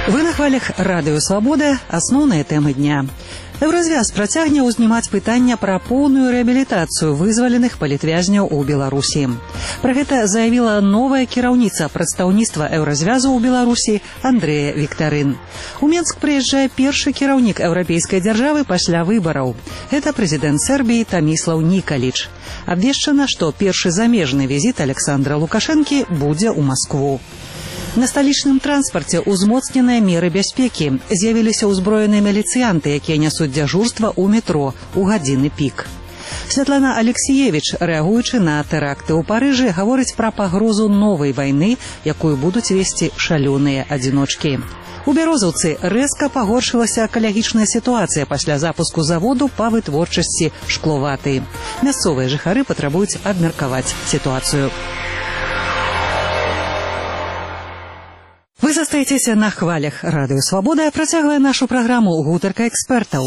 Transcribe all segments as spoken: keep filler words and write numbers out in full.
Вы на хвалях Радыё Свабода. Асноўныя тэмы дня. Еўразвяз працягне ўзнімаць пытання пра поўную рэабілітацыю вызваленых палітвязняў у Беларусі. Пра гэта заявіла новая кіраўніца прадстаўніцтва Еўразвязу ў Беларусі Андрэя Віктарын. У Менск прыязджае першы кіраўнік еўрапейскай дзяржавы пасля выбараў. Гэта прэзідэнт Сербіі Томислав Николич. Абвешчана, што першы замежны візіт Александра Лукашэнкі будзе ў Маскву. На сталічным транспарце ўзмоцненыя меры бяспекі. З'явіліся ўзброеныя міліцыянты, якія нясуць дзяжурства ў метро ў гадзіны пік. Святлана Алексіевіч, рэагуючы на тэракты ў Парыжы, гаворыць пра пагрозу новай вайны, якую будуць весці шалёныя адзіночкі. У Бярозаўцы рэзка пагоршылася экалагічная сітуацыя пасля запуску заводу па вытворчасці шкловаты. Мясцовыя жыхары патрабуюць абмеркаваць сітуацыю. Вы застаецеся на хвалях Радыё Свабода, працягвае нашу праграму гутарка экспертаў.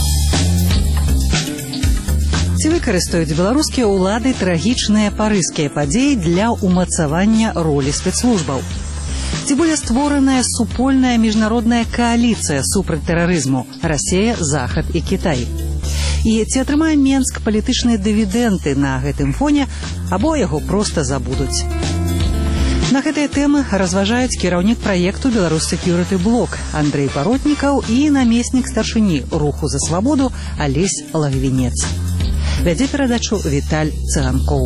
Ці выкарыстаюць беларускія ўлады трагічныя парыжскія падзеі для ўмацавання ролі спецслужбаў? Ці будзе створаная супольная міжнародная кааліцыя супраць тэрарызму Расія, Захад і Кітай? І ці атрымае Менск палітычныя дывідэнты на гэтым фоне, або яго проста забудуць? На гэтыя тэмы разважаюць кіраўнік праекту «Беларусь Security Block» Андрэй Паротнікаў і намеснік старшыні руху за свабоду Алесь Лагвінец. Вядзе перадачу Віталь Цыганкоў.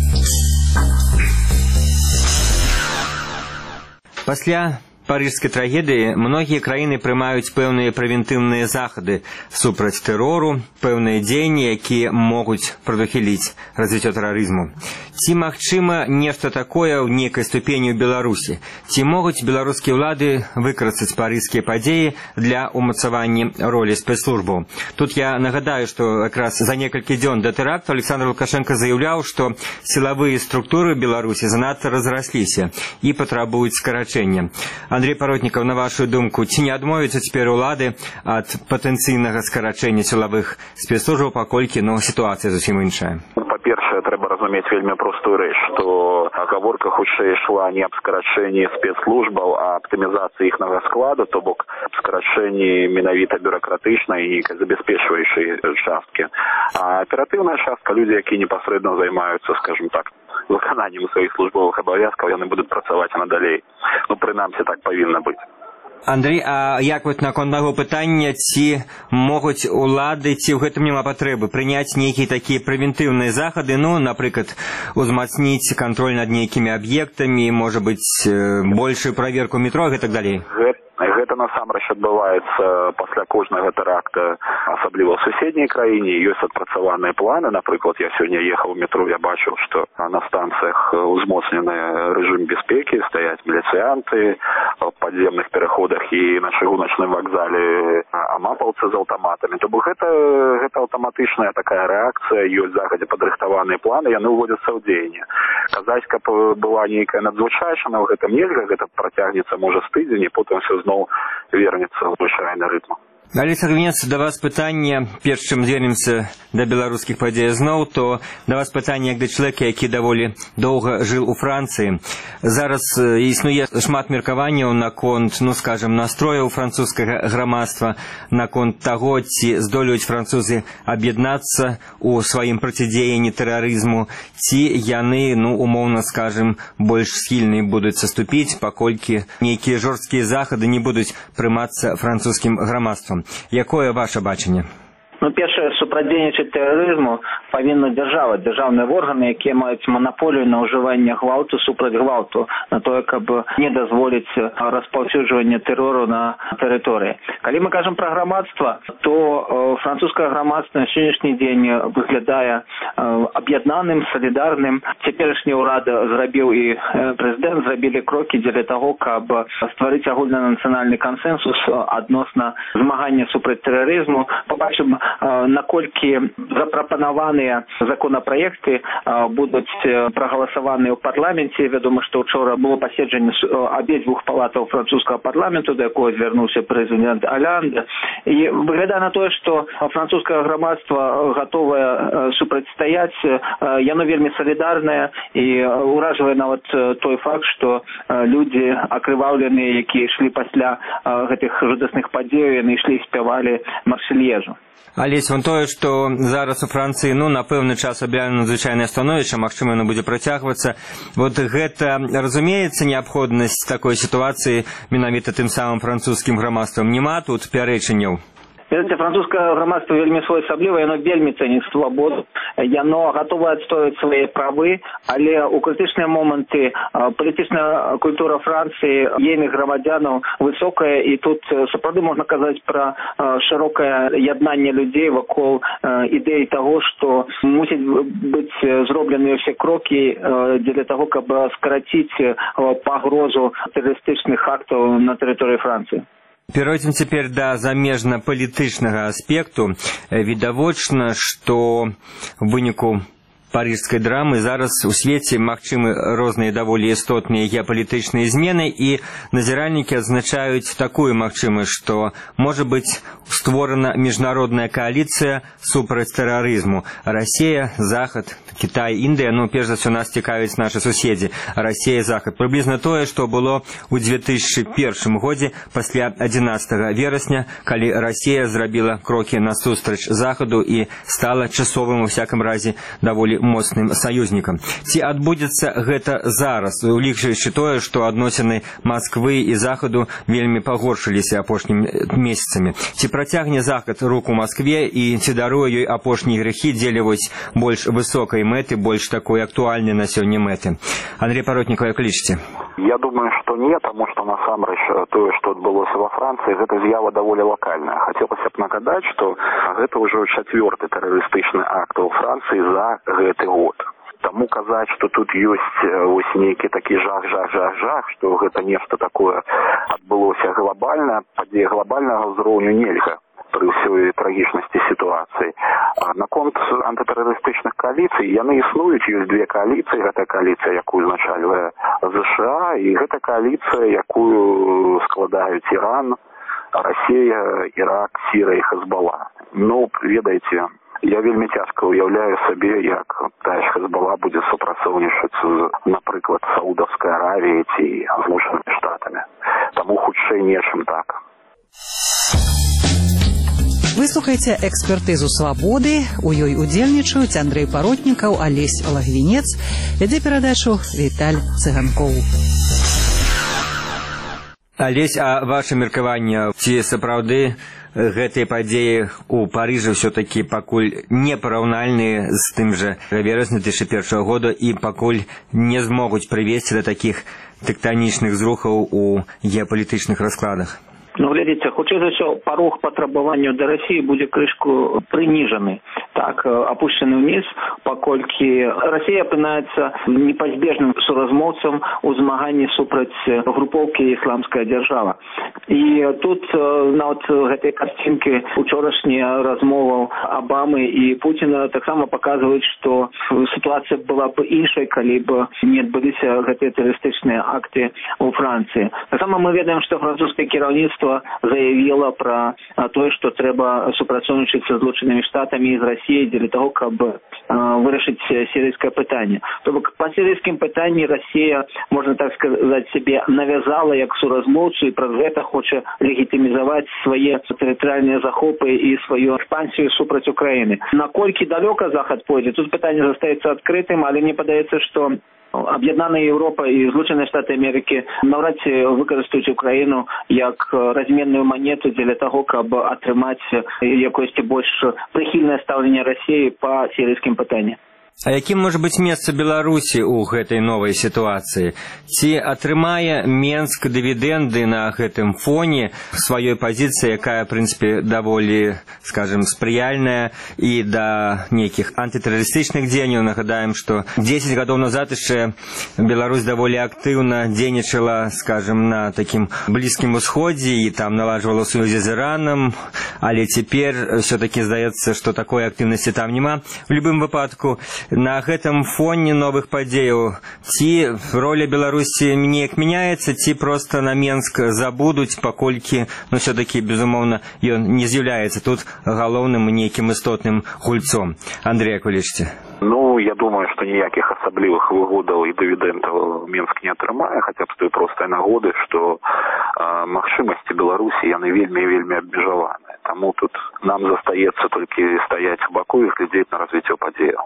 Пасля парыжскай трагедыі многія краіны прымаюць пэўныя прэвентыўныя захады супраць тэрору, пэўныя дзеянні, якія могуць прадухіліць развіццё тэрарызму. Ці магчыма нешта такое ў нейкай ступені ў Беларусі? Ці могуць беларускія ўлады выкарыстаць парыжскія падзеі для ўмацавання ролі спецслужбаў? Тут я нагадаю, што якраз за некалькі дзён да тэракту Александр Лукашенко заяўляў, што сілавыя структуры Беларусі занадта разрасліся і патрабуюць скарачэння. Андрей Паротнікаў, на вашу думку, ці не адмовяцца цяпер улады ад патэнцыйнага скарачэння сілавых спецслужбаў, паколькі ну, сітуацыя зусім іншая? Па-першае, трэба разумець вельмі простую рэч, што гаворка хутчэй ішла не аб скарачэнні спецслужбаў, а аптымізацыі іхнага складу, то бок скарачэнні менавіта бюракратычнай і забяспечваючай часткі. А аператыўная частка, людзі, якія непасрэдна займаюцца, скажем так, выкананнем сваіх службовых абавязкаў, яны будуць працаваць надалей. Ну, прынамсі, так павінна быць. Андрей, а як вот наконт таго пытання, ці могуць улады, ці ў гэтым няма патрэбы прыняць нейкія такія прэвентыўныя захады, ну, напрыклад, узмацніць кантроль над нейкімі аб'ектамі, можа быць, большую праверку метро і так далей? Гэта насамрэч адбываецца пасля кожнага тэракта, асабліва ў суседняй краіне. Ёсць адпрацаваныя планы. Напрыклад, я сёння ехаў у метро, я бачыў, што на станцыях узмоцнены рэжым бяспекі, стаяць міліцыянты, в падземных пераходах і на чыгуначным вакзале амапаўцы з аўтаматамі. То бок гэта, гэта аўтаматычная такая рэакцыя, ёсць загадзя падрыхтаваныя планы, яны ўводзяцца ў дзеянне. Казаць, каб была нейкая надзвычайшана, ў гэтым нельга, гэта працягнецца, можа, з тыдзень, і потым все зноў вернецца ў звычайны рытм. Алесь Лагвінец, да вас пытанне, перш чым звернемся да беларускіх падзей зноў, то да вас пытанне як да чалавека, які даволі доўга жыў у Францыі. Зараз існуе шмат меркаванняў наконт, ну скажем, настрояў французскага грамадства, наконт таго, ці здолеюць французы аб'яднацца у сваім процідзеянні тэрарызму, ці яны, ну умоўна скажем, больш схільныя будуць саступіць, паколькі нейкія жорсткія захады не будуць прымацца французскім грамадствам. Якое ваше бачанне? Ну, першае, супрацьдзейнічаць тэрарызму павінна дзяржава, дзяржаўныя органы, якія маюць манаполію на ўжыванне гвалту супраць гвалту, на тое, каб не дазволіць распаўсюджванне тэрору на тэрыторыі. Калі мы кажам пра грамадства, то э, французскае грамадства на сённяшні дзень выглядае э, аб'яднаным, салідарным. Цяперашні ўрад зрабіў і э, прэзідэнт зрабілі крокі дзеля таго, каб стварыць агульнанацыянальны кансэнсус адносна змагання супраць тэрарызму. Побачым наколькі запрапанаваныя законапраекты будуць прагаласаваныя ў парламенце. Вядома, што ўчора было паседжанне абедзвюх палатаў французскага парламенту, да якога звярнуўся прэзідэнт Оланд. І выглядае на тое, што французскае грамадства гатовае супрацьстаяць, яно вельмі салідарнае, і ўражвае нават той факт, што людзі акрываўленыя, якія ішлі пасля гэтых жудасных падзеяў, яны ішлі і спявалі марсельезу. Алесь, вон тое, што зараз у Францыі, ну, на пэўны час аб'яўлена надзвычайнае становішча, магчыма, яно будзе працягвацца. Вот гэта, разумеецца, неабходнасць такой сітуацыі менавіта тым самым французскім грамадствам? Нема тут пярэчанняў? Ведаце, французскае грамадства вельмі своеасаблівае, яно вельмі цэніць свабоду, яно гатовае адстойваць свае правы, але ў крытычныя моманты палітычная культура Францыі, ейных грамадзянаў высокая, і тут сапраўды можна казаць пра шырокае яднанне людзей вакол ідэі таго, што мусяць быць зробленыя ўсе крокі дзеля таго, каб скараціць пагрозу тэрарыстычных актаў на тэрыторыі Францыі. Перайдзем цяпер да замежна-палітычнага аспекту. Відавочна, што ў выніку парыжскай драмы зараз у свеце магчымы розныя даволі істотныя геапалітычныя змены, і назіральнікі адзначаюць такую магчымасць, што можа быць створана міжнародная кааліцыя супраць тэрарызму. Расія, Захад, Кітай, Індыя, ну, перш за ўсё нас цікавяць нашы суседзі. Расія, Захад. Прыблізна тое, што было ў дзве тысячы першым годзе пасля адзінаццатага верасня, калі Расія зрабіла крокі насустрач Захаду і стала часовым, у всякім разе, даволі моцным саюзнікам. Ці адбудзецца гэта зараз, улічваючы тое, што адносіны Масквы і Захаду вельмі пагоршыліся апошнімі месяцамі? Ці працягне Захад руку Маскве і ці даруе ёй апошнія грэхі дзеля вось больш высокай мэты, больш такой актуальнай на сёння мэты? Андрей Паротнікаў, як лічыце? Я думаю, што не, таму што насамрэч тое, што адбылося ва Францыі, гэта з'ява даволі лакальная. Хацелася б нагадаць, што гэта ўжо чацвёрты тэрарыстычны акт у Францыі за гэты год. Таму казаць, што тут ёсць вось нейкі такі жах, жах, жах, жах, што гэта нешта такое адбылося глобальна, падзея глобальнага ўзроўню нельга пры ўсёй трагічнасці сітуацыі. А наконт антытэрарыстычных кааліцый, яны існуюць, ёсць две кааліцыі. Гэта кааліцыя, якую узначальвае ЗША, і гэта кааліцыя, якую складаюць Іран, Расія, Ірак, Сірыя і Хезбалла. Ну, ведаеце, я вельмі цяжка ўяўляю сабе, як тая ж Хезбалла будзе супрацоўнічаць з, напрыклад, Саудаўскай Аравіяй ці Злучанымі Штатамі. Таму хутчэй не, чым так. Выслухайце экспертызу «Свабоды». У ёй удзельнічаюць Андрей Паротнікаў, Алесь Лагвінец, вядзе перадачу Віталь Цыганкоў. Алесь, а ваше меркаванне, ці сапраўды гэтыя падзеі ў Парыжы ўсё-такі пакуль не параўнальныя з тым жа верасня две тысячи першага года і пакуль не змогуць прывесці да такіх тэктанічных зрухаў у геапалітычных раскладах? Ну, глядзіце, хутчэй за ўсё, парог патрабаванняў да Расіі будзе крышку прыніжаны, так, апушчаны ўніз, паколькі Расія апынаецца непазбежным суразмоўцам у змаганні супраць групоўкі «Ісламская дзяржава». І тут нават гэтыя карцінкі учорашнія размоваў Абамы і Пуціна таксама паказваюць, што сітуацыя была б іншай, калі б не адбыліся гэтыя тэрарыстычныя акты ў Францыі. Таксама мы ведаем, што французскае кіраўніцтва заявила про то, что трэба супрацоўнічаць са Злучанымі Штатамі і з Расіяй для того, каб вырашыць сірыйскае пытанне. То бок па сірыйскім пытанні Расія, можна так сказаць, себе навязала як суразмоўцу і праз гэта хоча легітымізаваць свае тэрытарыяльныя захопы і сваю экспансію супраць Украіны. Наколькі далёка Захад пойдзе, тут пытанне застаецца адкрытым, але мне падаецца, што Аб'яднаная Еўропа і Злучаныя Штаты Амерыкі наўрад ці выкарыстаюць Украіну як разменную манету дзеля таго, каб атрымаць якосьці больш прыхільнае стаўленне Расіі па сірыйскім пытанні. А якім можа быць месца Беларусі ў гэтай новай сітуацыі? Ці атрымае Менск дывідэнды на гэтым фоне сваёй пазіцыі, якая, в прынцыпе, даволі, скажем, спрыяльная і да нейкіх антытэрарыстычных дзеянняў? Нагадаем, што дзесяць гадоў назад яшчэ Беларусь даволі актыўна дзейнічала, скажем, на такім Блізкім Усходзе і там наладжвала сувязі з Іранам, але цяпер ўсё-такі здаецца, што такой актыўнасці там няма. В любым выпадку, на гэтым фоне новых падзеяў ці роля Беларусі неяк мяняецца, ці проста на Менск забудуць, паколькі, ну, все-таки, безумоўна, ён не з'яўляецца тут галоўным нейкім істотным гульцом. Андрей Акулішці. Ну, я думаю, што ніякіх асаблівых выгодаў і дывідэнтаў Менск не атрымае, хаця б з той простай нагоды, што а, магчымасці Беларусі яны вельмі і вельмі абмежаваныя. Таму тут нам застаецца толькі стаяць у баку і глядзець на развіццё падзеяў.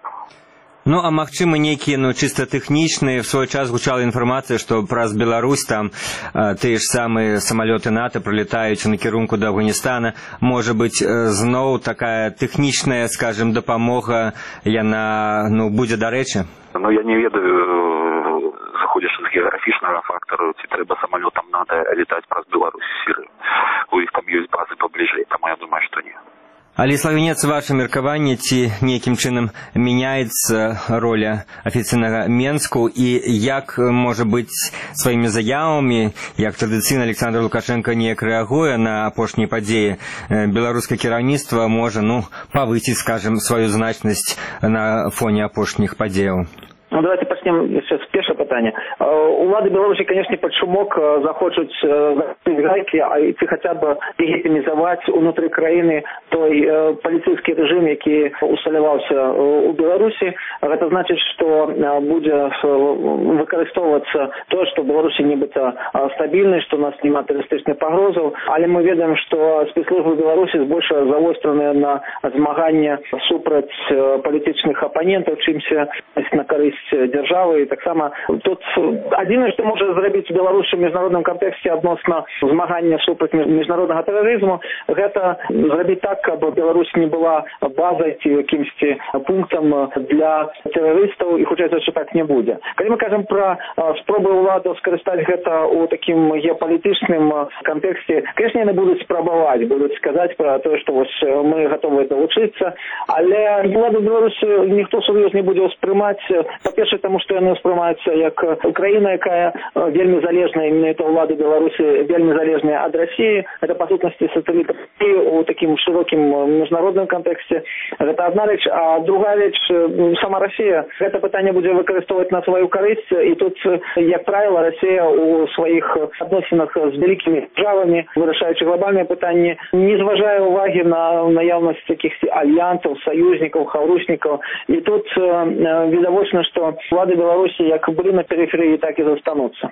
Ну, а магчыма, нейкія, ну, чыста тэхнічныя, в свой час гучала інфармацыя, што праз Беларусь там а, тыя ж самыя самалёты НАТО прылетаюць у накірунку да Афганістана. Можа быць, зноў такая тэхнічная, скажем, дапамога, яна, ну, будзе дарэчы? Ну, я не ведаю, заходзячы з геаграфічнага фактару, ці трэба самалётам НАТО летаць праз Беларусь і Сірыю. У іх там ёсць базы пабліжэй, таму я думаю, што не. Але, Славенец, ваше меркаванне, ці нейкім чынам мяняецца роля афіцыйнага Менску, і як, можа быць, сваімі заявамі, як традыцыйна Александр Лукашенко неяк рэагуе на апошнія падзеі, беларускае кіраўніцтва можа, ну, павысіць, скажем, сваю значнасць на фоне апошніх падзеяў? Ну, давайте пачнем яшчэ з першага пытання. Улады Беларусі, канешне, пад шумок захочуць закрыць гайкі, а ці хаця б легітымізаваць унутры краіны той паліцэйскі рэжым, які усталяваўся у Беларусі. Гэта значыць, што будзе выкарыстоўвацца тое, што ў Беларусі нібыта стабільна, што у нас няма тэрарыстычных пагрозаў, але мы ведаем, што спецслужбы Беларусі збольшага завостраныя на змаганне супраць палітычных апанентаў, чымся на карысць дзяржавы. І таксама тут адзінае, што можа зрабіць Беларусь у міжнародным кантэксце адносна змагання супраць міжнароднага тэрарызму, гэта зрабіць так, каб Беларусь не была базай ці якімсьці пунктам для тэрарыстаў, і хутчэй за ўсё так не будзе. Калі мы кажам пра спробы ўладаў скарыстаць гэта ў такім геапалітычным кантэксце, конечно, яны будуць спрабаваць, будуць сказаць пра тое, што вось мы гатовыя далучыцца, але ўладу Беларусі ніхто сур'ёзна не будзе ўспрымаць. Па-першае, таму што яны ўспрымаюцца як краіна, якая вельмі залежная, менавіта ўлады Беларусі вельмі залежная ад Расіі. Гэта, па сутнасці, сателіт Расіі у такім шырокім міжнародным кантэксце. Гэта адна рэч. А другая рэч, сама Расія гэта пытанне будзе выкарыстоўваць на сваю карысць. І тут, як правіла, Расія у сваіх адносінах з вялікімі дзяржавамі, вырашаючы глобальныя пытанні, не зважае ўвагі на наяўнасць якіхось альянсаў, саюзнікаў, хаўруснікаў. І тут відавочна, што улады Беларусі як былі на перыферыі, так і застануцца.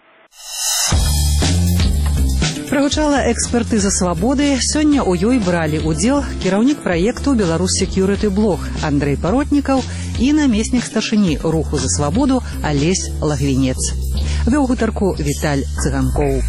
Прагучала экспертыза «Свабоды». Сёння ў ёй бралі ўдзел кіраўнік праекту «Беларусь Security Блог» Андрей Паротнікаў і намеснік старшыні руху за свабоду Алесь Лагвінец. Вёў гутарку Віталь Цыганкоў.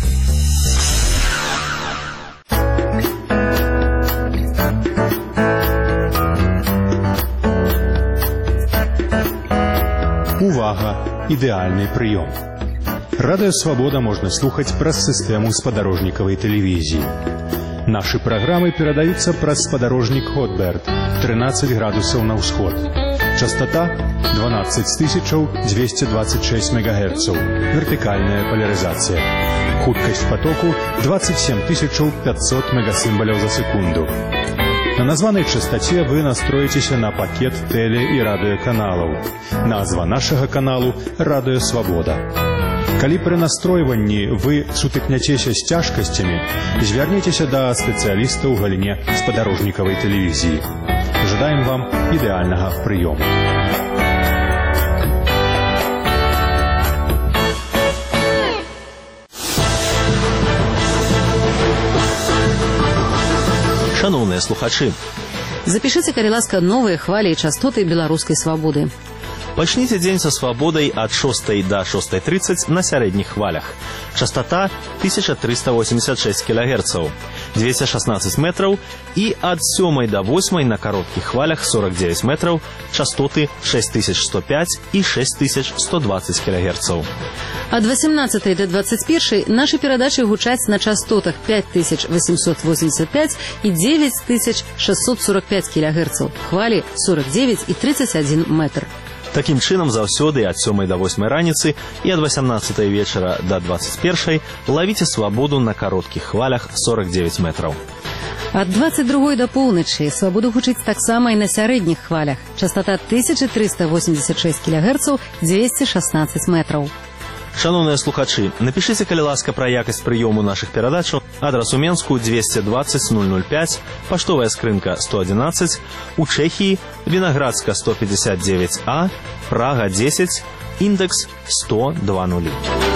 Увага! Ідэальны прыём. Радыё «Свабода» можна слухаць праз сістэму спадарожнікавай тэлевізіі. Нашы праграмы перадаюцца праз спадарожнік Хотберд, трынаццаць градусаў на ўсход. Частота дванаццаць тысяч двести двадцать шесть мегагерцаў. Вертыкальная поляризация. Хуткасць потоку двадцать семь тысяч пятьсот мегасімбаляў за секунду. На названай частоце вы настроіцеся на пакет тэле- і радыёканалаў. Назва нашага каналу «Радыё Свабода». Калі пры настройванні вы сутыкняцеся з цяжкасцямі, звярніцеся да спецыяліста ў галіне спадарожнікавай тэлевізіі. Жадаем вам ідэальнага прыёму. Шановныя слухачы, запішыце, калі ласка, новыя хвалі і частоты беларускай свабоды. Пачніце дзень са свабодай ад шостай да шостай трыццаць на сярэдніх хвалях. Частота тысяча триста восемьдесят шесть килогерцаў, двести шестнадцать метров, и ад сёмай до восьмай на коротких хвалях сорок девять метров, частоты шесть тысяч сто пять и шесть тысяч сто двадцать килогерцаў. Ад восемнадцатай до двадцать першай наши передачи гучаць на частотах пять тысяч восемьсот восемьдесят пять и девять тысяч шестьсот сорок пять килогерцаў, хвали сорок девять и тридцать один метр. Таким чынам заўсёды ад сёмай до восьмай раніцы і ад восемнадцатай вечара до двадцать першай ловіце свабоду на кароткіх хвалях сорок девять метров. Ад двадцать другой до поўначы свабода гучыць таксама і на сярэдніх хвалях. Частота тысяча триста восемьдесят шесть килогерцаў, двести шестнадцать метров. Шановныя слухачы, напишите, калі ласка, пра якасць прыёму нашых перадачаў. Адрас у Менску двести двадцать ноль ноль пять, паштовая скрынка сто одиннадцать, у Чэхіі Виноградска сто пятьдесят девять А, Прага десять, индекс сто два нули.